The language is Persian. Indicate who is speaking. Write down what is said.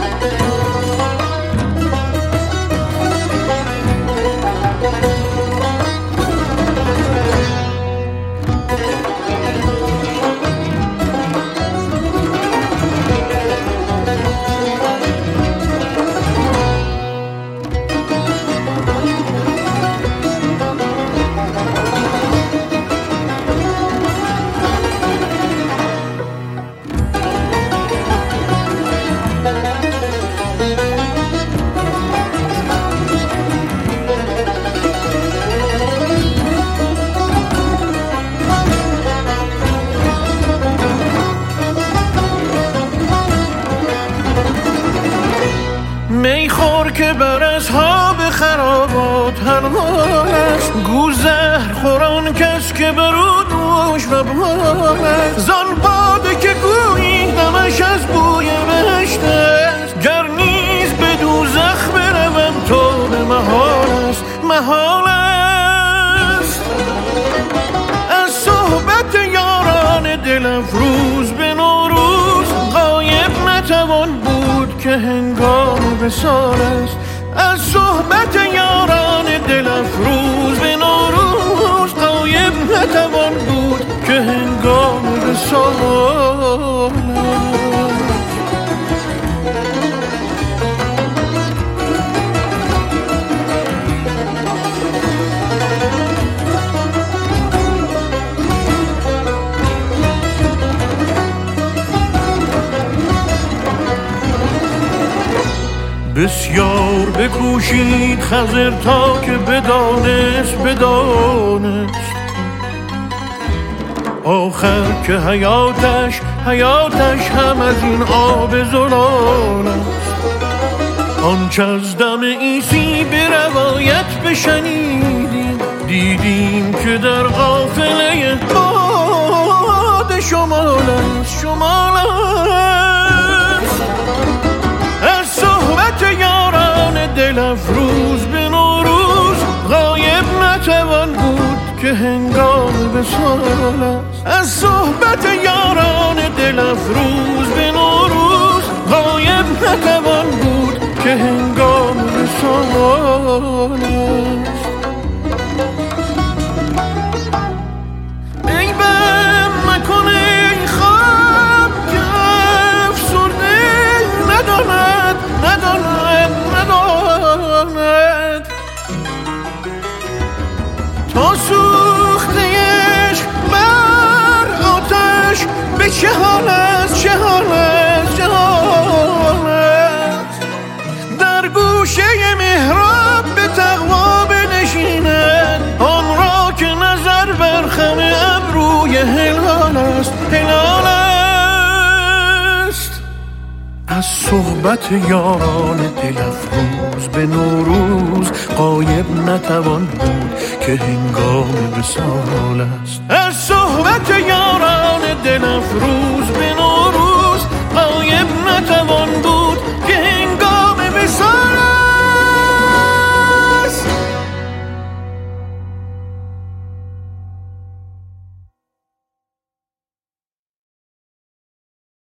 Speaker 1: میخور که بر اصحاب خرابات حلال است، گوزهر خوران کس که برو دوش و بال است. زان باده که گویی دمش از بوی بهشت است، گر نیز به دوزخ بروم تو به محال است، محال است. از صحبت یاران دل افروز به نوروز غایب نتوان بود که هنگام وصال است. از صحبت یاران دل افروز به نوروز غایب نتوان بود که هنگام وصال است. بسیار بکوشید خضر تا که بدانست آخر که حیاتش هم از این آب زلال است. آنچه از دم عیسی به روایت بشنیدیم، دیدیم که در قافله باد شمال است. از صحبت یاران دل افروز به نوروز غایب نتوان بود که هنگام وصال است. از صحبت یاران دل افروز به نوروز غایب نتوان بود که هنگام وصال است. ای بم مکن ای خواب که افسرده نداند تا سوختهش بر آتش به چه حال است در گوشه محراب به تقوا بنشیند، آن را که نظر بر خم ابروی هلال است. از صحبت یاران دل افروز به نوروز غایب نتوان بود که هنگام وصال است. از صحبت یاران دل افروز به نوروز غایب نتوان بود